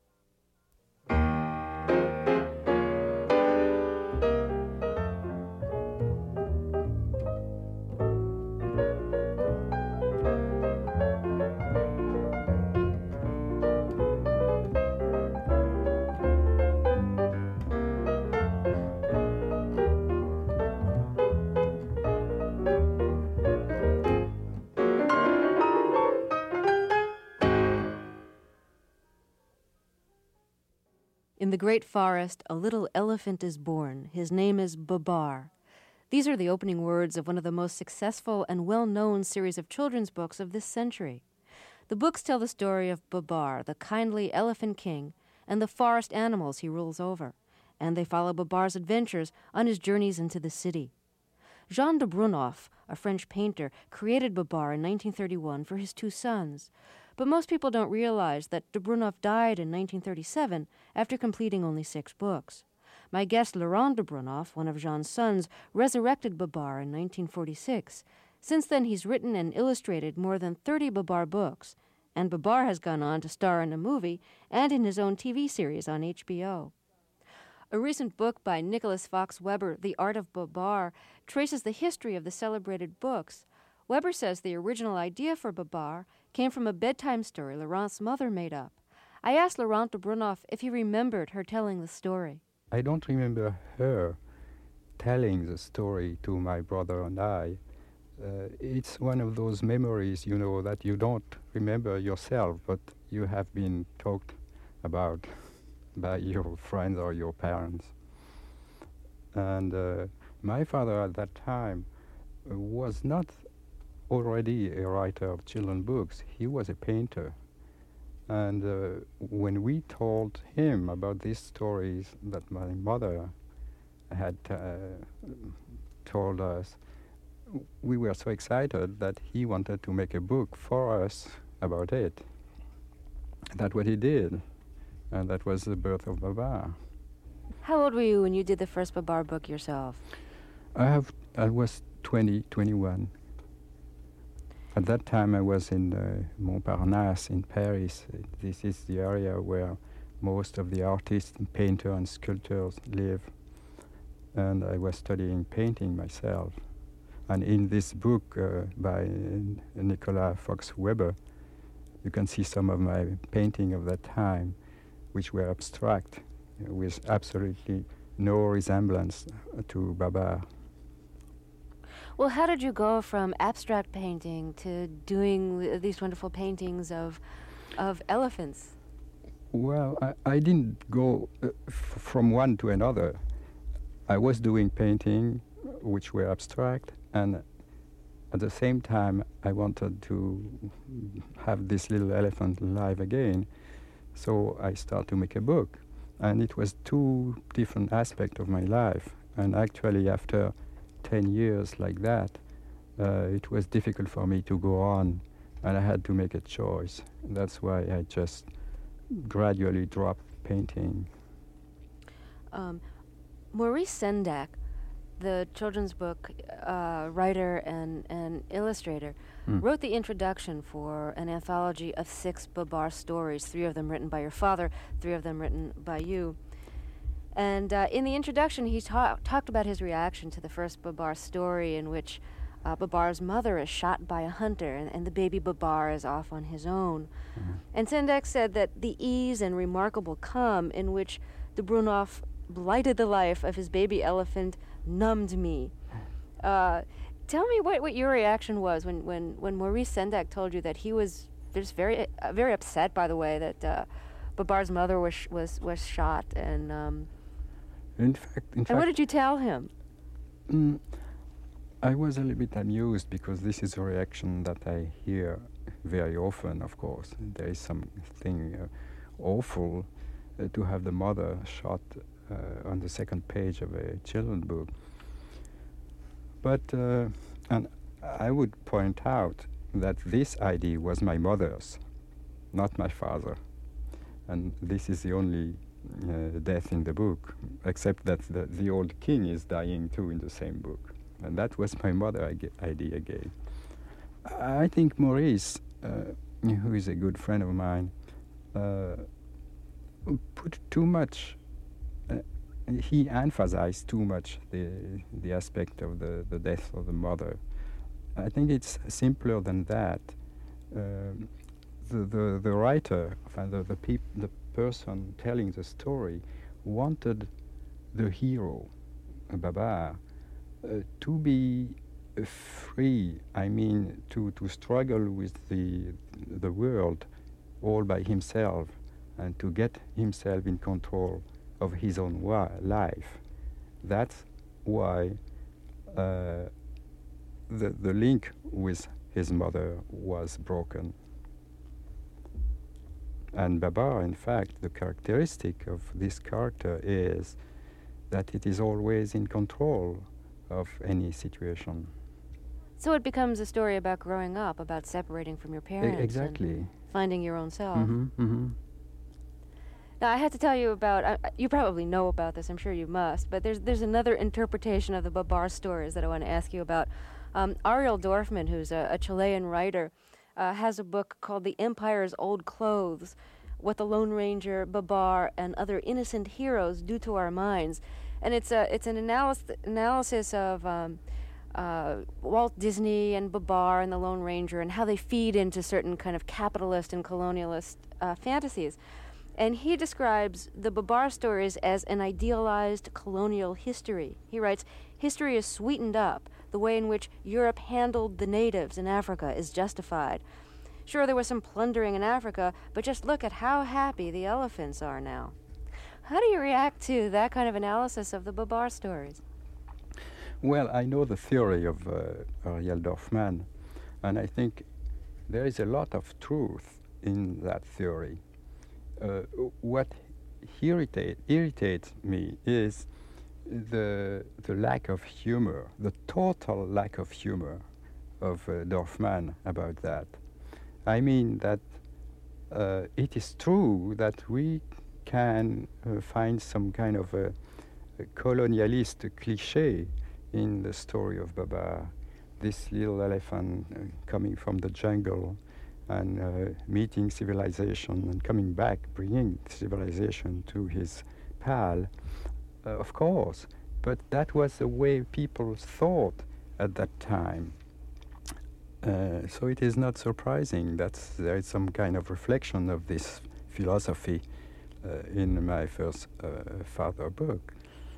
Speaker 1: In the great forest, a little elephant is born. His name is Babar. These are the opening words of one of the most successful and well-known series of children's books of this century. The books tell the story of Babar, the kindly elephant king, and the forest animals he rules over, and they follow Babar's adventures on his journeys into the city. Jean de Brunoff, a French painter, created Babar in nineteen thirty-one for his two sons. But most people don't realize that de Brunoff died in nineteen thirty-seven after completing only six books. My guest, Laurent de Brunoff, one of Jean's sons, resurrected Babar in nineteen forty-six. Since then, he's written and illustrated more than thirty Babar books, and Babar has gone on to star in a movie and in his own T V series on H B O. A recent book by Nicholas Fox Weber, The Art of Babar, traces the history of the celebrated books. Weber says the original idea for Babar came from a bedtime story Laurent's mother made up. I asked Laurent de Brunoff if he remembered her telling the story.
Speaker 16: I don't remember her telling the story to my brother and I. Uh, it's one of those memories, you know, that you don't remember yourself, but you have been talked about by your friends or your parents. And uh, my father at that time was not already a writer of children's books. He was a painter. And uh, when we told him about these stories that my mother had uh, told us, we were so excited that he wanted to make a book for us about it. That's what he did. And that was the birth of Babar.
Speaker 1: How old were you when you did the first Babar book yourself?
Speaker 16: I have. I was twenty, twenty-one. At that time, I was in uh, Montparnasse in Paris. This is the area where most of the artists, and painters, and sculptors live. And I was studying painting myself. And in this book uh, by uh, Nicholas Fox Weber, you can see some of my painting of that time, which were abstract, uh, with absolutely no resemblance uh, to Babar.
Speaker 1: Well, how did you go from abstract painting to doing th- these wonderful paintings of of elephants?
Speaker 16: Well, I, I didn't go uh, f- from one to another. I was doing painting, which were abstract, and at the same time, I wanted to have this little elephant alive again. So I started to make a book. And it was two different aspects of my life. And actually, after ten years like that, uh, it was difficult for me to go on, and I had to make a choice. And that's why I just gradually dropped painting.
Speaker 1: Um, Maurice Sendak the children's book uh, writer and, and illustrator,
Speaker 16: Mm.
Speaker 1: wrote the introduction for an anthology of six Babar stories, three of them written by your father, three of them written by you. And uh, in the introduction, he ta- talked about his reaction to the first Babar story, in which uh, Babar's mother is shot by a hunter, and, and the baby Babar is off on his own.
Speaker 16: Mm-hmm.
Speaker 1: And Sendek said that the ease and remarkable calm in which the Brunov blighted the life of his baby elephant numbed me. Uh, tell me what, what your reaction was when, when, when Maurice Sendak told you that he was just very uh, very upset by the way that uh, Babar's mother was sh- was was shot, and um,
Speaker 16: in fact, in
Speaker 1: and
Speaker 16: fact,
Speaker 1: what did you tell him?
Speaker 16: Mm, I was a little bit amused because this is a reaction that I hear very often, of course. There is something uh, awful uh, to have the mother shot uh, on the second page of a children's book. But, uh, and I would point out that this idea was my mother's, not my father. And this is the only uh, death in the book, except that the, the old king is dying too in the same book. And that was my mother's idea again. I think Maurice, uh, who is a good friend of mine, uh, put too much, uh, he emphasized too much the, the aspect of the, the death of the mother. I think it's simpler than that. Um, the, the, the writer, uh, the, the, peop- the person telling the story, wanted the hero, Babar, uh, to be uh, free. I mean, to, to struggle with the, the world all by himself and to get himself in control of his own wa- life. That's why uh, the, the link with his mother was broken. And Babar, in fact, the characteristic of this character is that it is always in control of any situation.
Speaker 1: So it becomes a story about growing up, about separating from your parents.
Speaker 16: E- exactly.
Speaker 1: And finding your own self.
Speaker 16: Mm-hmm, mm-hmm.
Speaker 1: Now, I had to tell you about, uh, you probably know about this, I'm sure you must, but there's there's another interpretation of the Babar stories that I want to ask you about. Um, Ariel Dorfman, who's a, a Chilean writer, uh, has a book called The Empire's Old Clothes, What the Lone Ranger, Babar, and Other Innocent Heroes Do to Our Minds. And it's a it's an analysis, analysis of um, uh, Walt Disney and Babar and the Lone Ranger and how they feed into certain kind of capitalist and colonialist uh, fantasies. And he describes the Babar stories as an idealized colonial history. He writes, history is sweetened up. The way in which Europe handled the natives in Africa is justified. Sure, there was some plundering in Africa, but just look at how happy the elephants are now. How do you react to that kind of analysis of the Babar stories?
Speaker 16: Well, I know the theory of uh, Ariel Dorfman, and I think there is a lot of truth in that theory. Uh, what irritate, irritates me is the the lack of humor, the total lack of humor of uh, Dorfman about that. I mean that uh, it is true that we can uh, find some kind of a, a colonialist cliché in the story of Babar, this little elephant uh, coming from the jungle and uh, meeting civilization and coming back, bringing civilization to his pal, uh, of course. But that was the way people thought at that time. Uh, so it is not surprising that there is some kind of reflection of this philosophy uh, in my first uh, father book.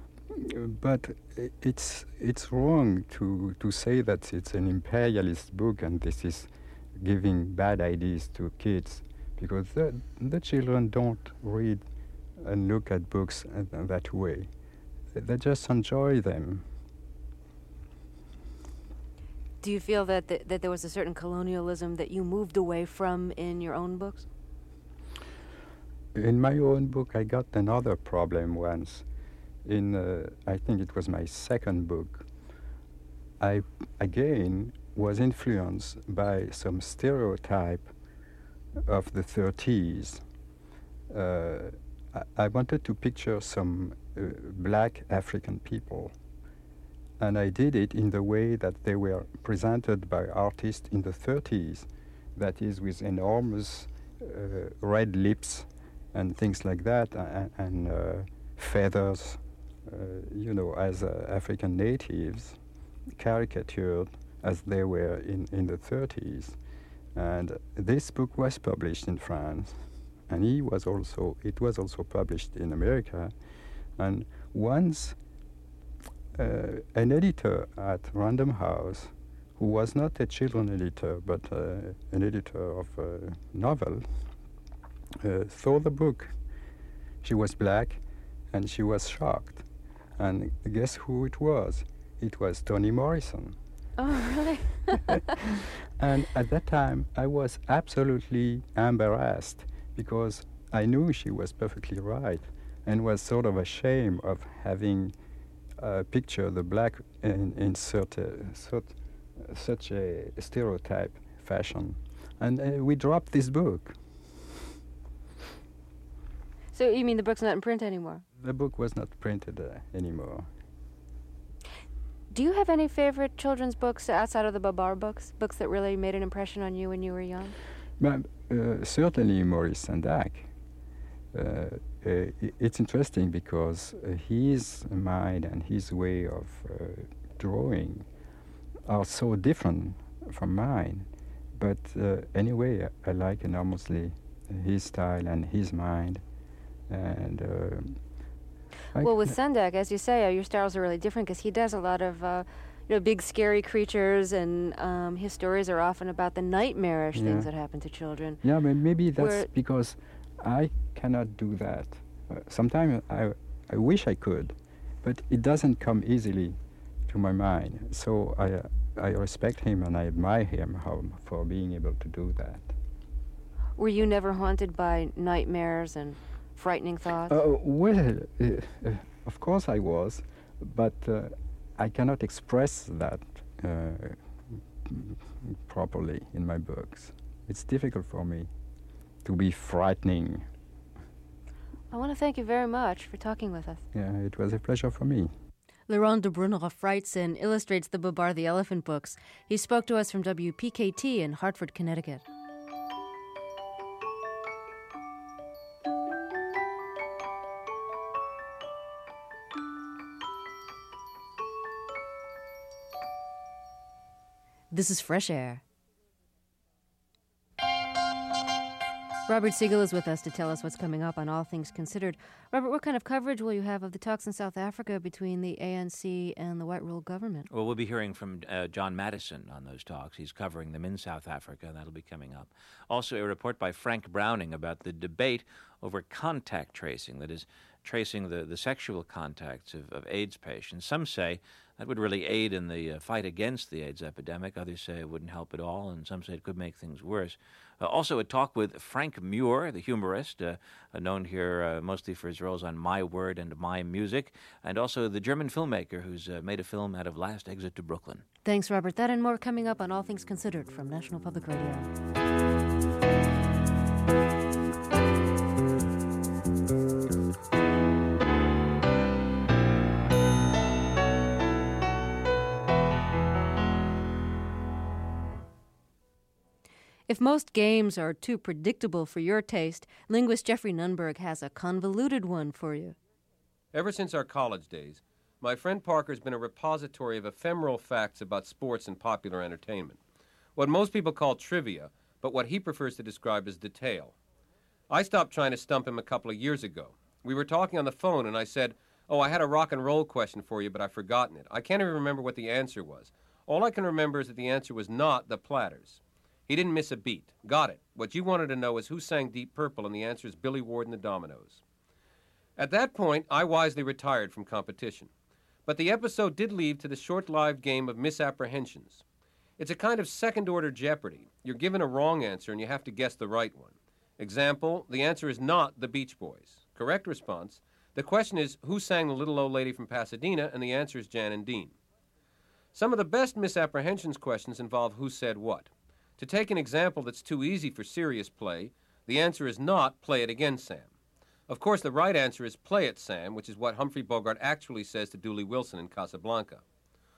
Speaker 16: But it's it's wrong to, to say that it's an imperialist book and this is giving bad ideas to kids, because the, the children don't read and look at books uh, that way. They just enjoy them.
Speaker 1: Do you feel that th- that there was a certain colonialism that you moved away from in your own books?
Speaker 16: In my own book, I got another problem once. In, uh, I think it was my second book. I, again, was influenced by some stereotype of the thirties. Uh, I, I wanted to picture some uh, black African people. and I did it in the way that they were presented by artists in the thirties, that is with enormous uh, red lips and things like that, and, and uh, feathers, uh, you know, as uh, African natives, caricatured as they were in, in the thirties. And this book was published in France, and he was also, it was also published in America. And once uh, an editor at Random House, who was not a children editor, but uh, an editor of a novel, uh, saw the book. She was black, and she was shocked. And guess who it was? It was Toni Morrison.
Speaker 1: Oh, really?
Speaker 16: And at that time, I was absolutely embarrassed because I knew she was perfectly right and was sort of ashamed of having uh, pictured the black in, in such a, such, such a stereotype fashion. And uh, we dropped this book.
Speaker 1: So you mean the book's not in print anymore?
Speaker 16: The book was not printed uh, anymore.
Speaker 1: Do you have any favorite children's books outside of the Babar books? Books that really made an impression on you when you were young?
Speaker 16: But, uh, certainly Maurice Sendak. Uh, uh, it's interesting because uh, his mind and his way of uh, drawing are so different from mine. But uh, anyway, I, I like enormously his style and his mind. And uh,
Speaker 1: well, with Sendak, as you say, uh, your styles are really different because he does a lot of, uh, you know, big scary creatures, and um, his stories are often about the nightmarish
Speaker 16: yeah.
Speaker 1: things that happen to children.
Speaker 16: Yeah, but maybe that's
Speaker 1: Where
Speaker 16: because I cannot do that. Uh, sometimes I, I wish I could, but it doesn't come easily to my mind. So I, uh, I respect him and I admire him how, for being able to do that.
Speaker 1: Were you never haunted by nightmares and frightening thoughts?
Speaker 16: Uh, well, uh, uh, of course I was, but uh, I cannot express that uh, properly in my books. It's difficult for me to be frightening.
Speaker 1: I want to thank you very much for talking with us.
Speaker 16: Yeah, it was a pleasure for me.
Speaker 1: Laurent de Bruneroff writes and illustrates the Babar the Elephant books. He spoke to us from W P K T in Hartford, Connecticut. This is Fresh Air. Robert Siegel is with us to tell us what's coming up on All Things Considered. Robert, what kind of coverage will you have of the talks in South Africa between the A N C and the white rule government?
Speaker 17: Well, we'll be hearing from uh, John Madison on those talks. He's covering them in South Africa. That'll be coming up. Also, a report by Frank Browning about the debate over contact tracing, that is, tracing the, the sexual contacts of, of AIDS patients. Some say that would really aid in the uh, fight against the AIDS epidemic. Others say it wouldn't help at all, and some say it could make things worse. Uh, also, a talk with Frank Muir, the humorist, uh, uh, known here uh, mostly for his roles on My Word and My Music, and also the German filmmaker who's uh, made a film out of Last Exit to Brooklyn.
Speaker 1: Thanks, Robert. That and more coming up on All Things Considered from National Public Radio. If most games are too predictable for your taste, linguist Jeffrey Nunberg has a convoluted one for you.
Speaker 18: Ever since our college days, my friend Parker's been a repository of ephemeral facts about sports and popular entertainment. What most people call trivia, but what he prefers to describe as detail. I stopped trying to stump him a couple of years ago. We were talking on the phone, and I said, "Oh, I had a rock and roll question for you, but I've forgotten it. I can't even remember what the answer was. All I can remember is that the answer was not the Platters." He didn't miss a beat. Got it. What you wanted to know is who sang Deep Purple, and the answer is Billy Ward and the Dominoes. At that point, I wisely retired from competition. But the episode did lead to the short-lived game of misapprehensions. It's a kind of second-order Jeopardy. You're given a wrong answer, and you have to guess the right one. Example, the answer is not the Beach Boys. Correct response, the question is, who sang The Little Old Lady from Pasadena, and the answer is Jan and Dean. Some of the best misapprehensions questions involve who said what. To take an example that's too easy for serious play, the answer is not "Play it again, Sam." Of course, the right answer is "Play it, Sam," which is what Humphrey Bogart actually says to Dooley Wilson in Casablanca.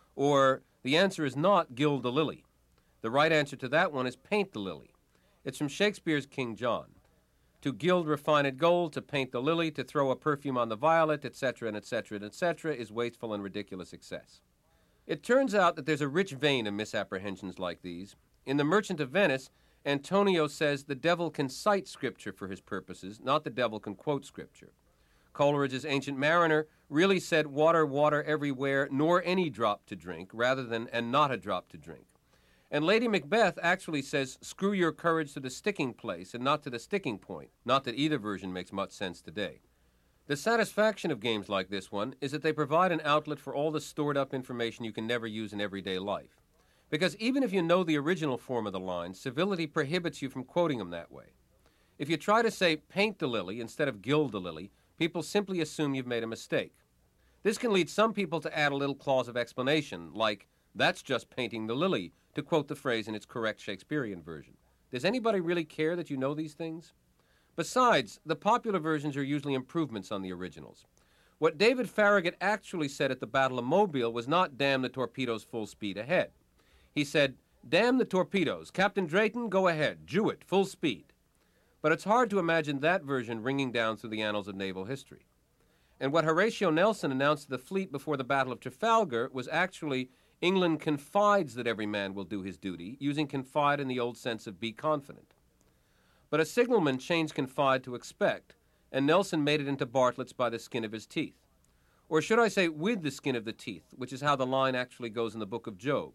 Speaker 18: Or the answer is not gild the lily. The right answer to that one is paint the lily. It's from Shakespeare's King John. To gild refined gold, to paint the lily, to throw a perfume on the violet, et cetera, and et cetera, and et cetera, is wasteful and ridiculous excess. It turns out that there's a rich vein of misapprehensions like these. In The Merchant of Venice, Antonio says the devil can cite Scripture for his purposes, not the devil can quote Scripture. Coleridge's Ancient Mariner really said water, water everywhere, nor any drop to drink, rather than and not a drop to drink. And Lady Macbeth actually says, screw your courage to the sticking place and not to the sticking point. Not that either version makes much sense today. The satisfaction of games like this one is that they provide an outlet for all the stored-up information you can never use in everyday life. Because even if you know the original form of the line, civility prohibits you from quoting them that way. If you try to say paint the lily instead of gild the lily, people simply assume you've made a mistake. This can lead some people to add a little clause of explanation, like, that's just painting the lily, to quote the phrase in its correct Shakespearean version. Does anybody really care that you know these things? Besides, the popular versions are usually improvements on the originals. What David Farragut actually said at the Battle of Mobile was not damn the torpedoes full speed ahead. He said, damn the torpedoes, Captain Drayton, go ahead, Jew it, full speed. But it's hard to imagine that version ringing down through the annals of naval history. And what Horatio Nelson announced to the fleet before the Battle of Trafalgar was actually, England confides that every man will do his duty, using confide in the old sense of be confident. But a signalman changed confide to expect, and Nelson made it into Bartlett's by the skin of his teeth. Or should I say with the skin of the teeth, which is how the line actually goes in the book of Job.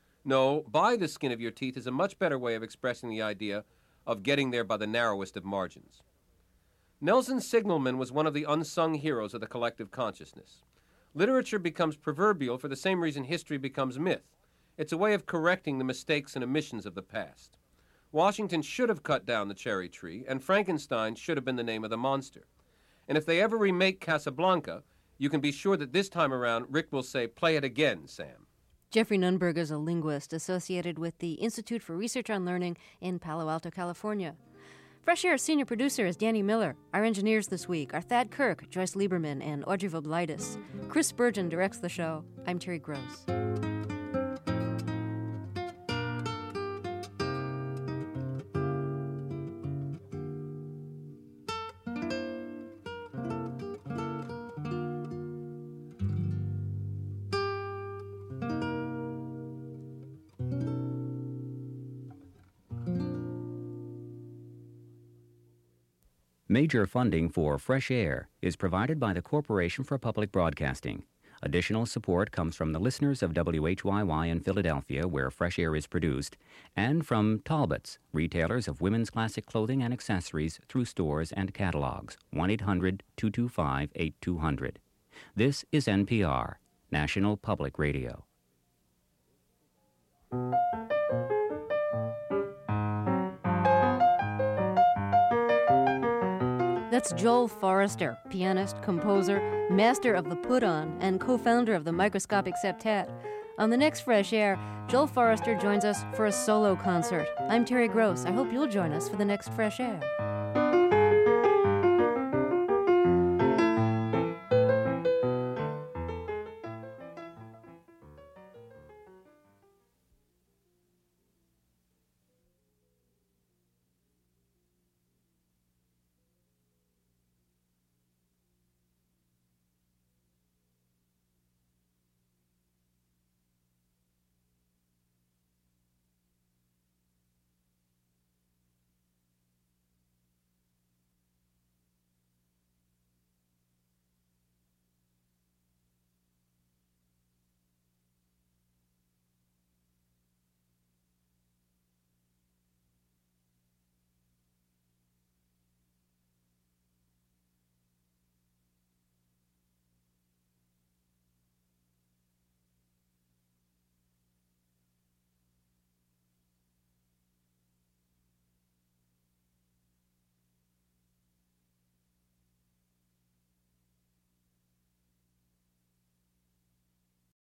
Speaker 18: No, by the skin of your teeth is a much better way of expressing the idea of getting there by the narrowest of margins. Nelson's signalman was one of the unsung heroes of the collective consciousness. Literature becomes proverbial for the same reason history becomes myth. It's a way of correcting the mistakes and omissions of the past. Washington should have cut down the cherry tree, and Frankenstein should have been the name of the monster. And if they ever remake Casablanca, you can be sure that this time around Rick will say, play it again, Sam.
Speaker 1: Jeffrey Nunberg is a linguist associated with the Institute for Research on Learning in Palo Alto, California. Fresh Air's senior producer is Danny Miller. Our engineers this week are Thad Kirk, Joyce Lieberman, and Audrey Voblaitis. Chris Spurgeon directs the show. I'm Terry Gross.
Speaker 9: Major funding for Fresh Air is provided by the Corporation for Public Broadcasting. Additional support comes from the listeners of W H Y Y in Philadelphia, where Fresh Air is produced, and from Talbots, retailers of women's classic clothing and accessories through stores and catalogs. one eight hundred two two five eight two zero zero. This is N P R, National Public Radio.
Speaker 1: That's Joel Forrester, pianist, composer, master of the put-on, and co-founder of the Microscopic Septet. On the next Fresh Air, Joel Forrester joins us for a solo concert. I'm Terry Gross. I hope you'll join us for the next Fresh Air.